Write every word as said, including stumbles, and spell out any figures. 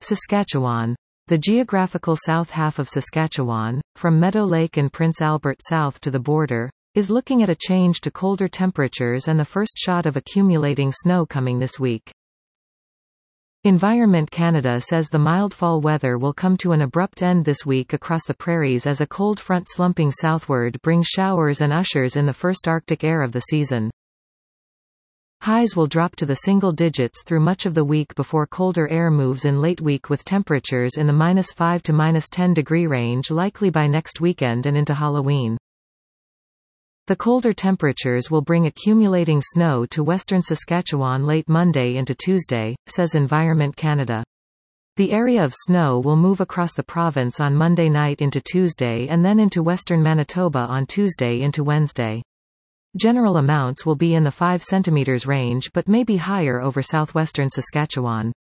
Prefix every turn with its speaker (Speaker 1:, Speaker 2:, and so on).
Speaker 1: Saskatchewan. The geographical south half of Saskatchewan, from Meadow Lake and Prince Albert south to the border, is looking at a change to colder temperatures and the first shot of accumulating snow coming this week. Environment Canada says the mild fall weather will come to an abrupt end this week across the prairies as a cold front slumping southward brings showers and ushers in the first Arctic air of the season. Highs will drop to the single digits through much of the week before colder air moves in late week with temperatures in the minus five to minus ten degree range likely by next weekend and into Halloween. The colder temperatures will bring accumulating snow to western Saskatchewan late Monday into Tuesday, says Environment Canada. The area of snow will move across the province on Monday night into Tuesday and then into western Manitoba on Tuesday into Wednesday. General amounts will be in the five centimeters range but may be higher over southwestern Saskatchewan.